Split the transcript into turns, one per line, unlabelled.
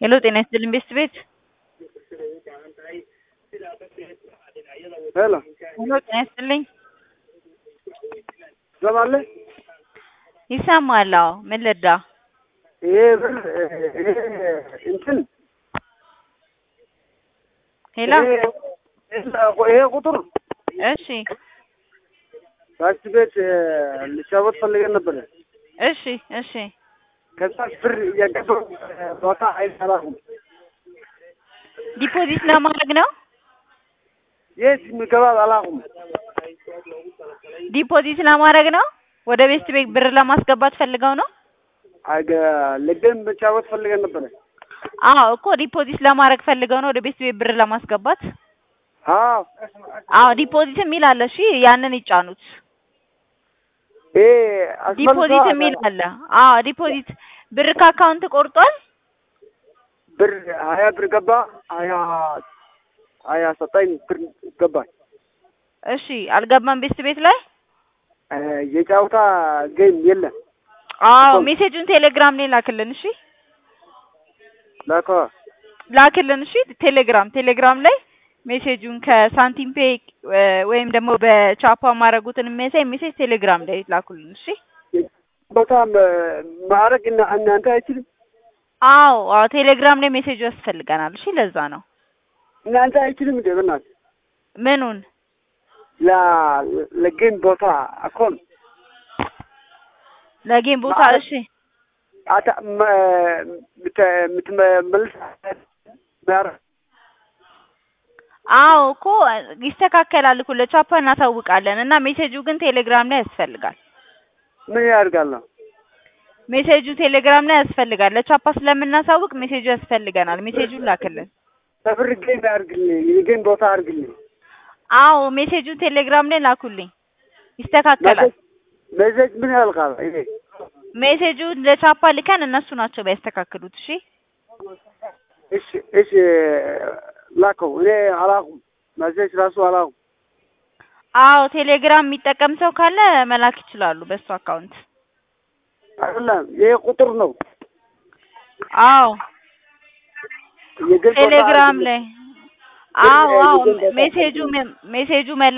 Hello, ጤና ይስጥልኝ ቤት
ሄሎ
ሄሎ ጤና ይስጥልኝ
ዘባለ
ይሰማል? አዎ ምን ልርዳ?
ይሄ ብር እንትን
ሄሎ
ይሄ ቁጥር
እሺ
ታክሲ ቤት ልጫወት ፈልገን ነበር።
እሺ እሺ
ከዛ ብር እያገባሁ ቦታ አይሰራም።
ዲፖዚት ለማድረግ ነው?
የት ምገባ አላውቅም።
ዲፖዚት ለማድረግ ነው? ወደ ቤት ብር ለማስገባት ፈልገው ነው?
ለገም መጫወት ፈልገን ነበር።
አዎ እኮ ዲፖዚት ለማድረግ ፈልገው ነው ወደ ቤት ብር ለማስገባት?
አዎ
አዎ ዲፖዚት የሚል አለ። እሺ ያንን ይጫኑት። ዲፖዚት የሚል አለ። አዎ ዲፖዚት ብር ከአካውንት ቆርጧል?
ብር 20 ብር ገባ። 20 ሰጠኝ ብር ገባ።
እሺ አልገባም ቤት ላይ?
የጫውታ ጌም የለም።
አዎ ሜሴጁን ቴሌግራም ላይ ላክልን። እሺ ላክልን። እሺ ቴሌግራም ላይ ሜሴጁን ከሳንቲም ፔይ ወይም ደግሞ በቻፓ ማረጉትን የሚያሳይ ሜሴጅ ቴሌግራም ላይ ላኩልን። እሺ
በጣም ማረግ እናንተ አይችልም?
አዎ ቴሌግራም ላይ ሜሴጁ ያስፈልገናል። እሺ ለዛ ነው።
እናንተ አይችልም እንዴ? በእናትህ
ምኑን?
ለጌም ቦታ አኮን
ለጌም ቦታ እሺ
አታ ምትመልስ ማር
አዎ እኮ ይስተካከላል እኮ ለቻፓ እናሳውቃለን እና ሜሴጁ ግን ቴሌግራም ላይ ያስፈልጋል።
ምን ያደርጋል?
ሜሴጁ ቴሌግራም ላይ ያስፈልጋል። ለቻፓ ስለምናሳውቅ ሜሴጁ ያስፈልገናል። ሜሴጁን ላክልን።
ተብር ጌም ያርግልኝ፣ የጌም ቦታ አርግልኝ።
አዎ ሜሴጁ ቴሌግራም ላይ ላኩልኝ። ይስተካከላል።
ሜሴጅ ምን ያልቃል? ይሄ
ሜሴጁ ለቻፓ ልከን እነሱ ናቸው ቢያስተካክሉት።
እሺ ላከው። እኔ አላውቅም፣ ሜሴጅ ራሱ አላውቅም።
አዎ ቴሌግራም የሚጠቀም ሰው ካለ መላክ ይችላሉ በሱ አካውንት።
አይደለም ይሄ ቁጥር ነው።
አዎ ቴሌግራም ላይ ሜሴጁ